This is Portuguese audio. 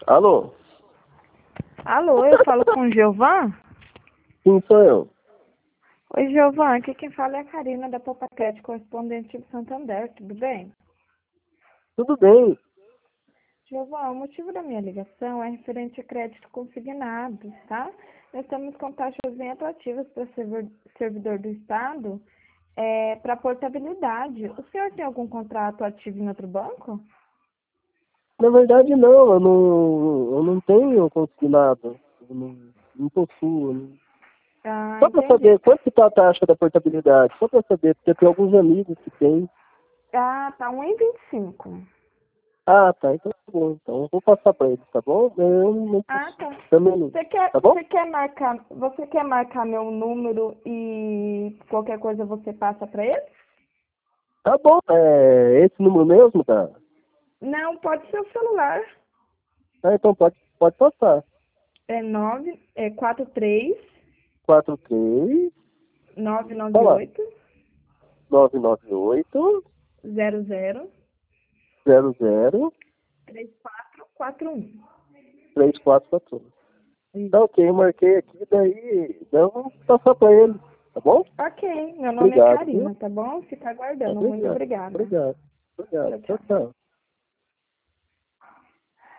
Alô? Alô, eu falo com o Giovan? Sim, sou eu. Oi, Giovan, aqui quem fala é a Karina da Popaquete, correspondente do Santander, tudo bem? Tudo bem? Giovan, o motivo da minha ligação é referente a crédito consignado, tá? Nós estamos com taxas bem atrativas para servidor do Estado, para portabilidade. O senhor tem algum contrato ativo em outro banco? Na verdade, não. Eu não tenho consignado. Eu não possuo. Ah, Só para entendi. saber quanto que tá a taxa da portabilidade. Só para saber, porque tem alguns amigos que têm. Ah, tá 1,25. Ah, tá. Então tá bom. Então eu vou passar para eles, tá bom? Eu não Ah, possuo. tá. Também não. Tá bom? Você quer marcar meu número e qualquer coisa você passa para ele? Tá bom. É esse número mesmo, cara? Não, pode ser o celular. Ah, então pode passar. É 43 43 fala. 998 998 00 00 3441. 3441. Tá Isso. ok, eu marquei aqui, daí eu vou passar para ele, tá bom? Ok, meu nome é Obrigado, viu? Karina, tá bom? Fica aguardando. Muito Obrigado, obrigada. obrigado, obrigado. Tchau, Tchau, tchau. tchau.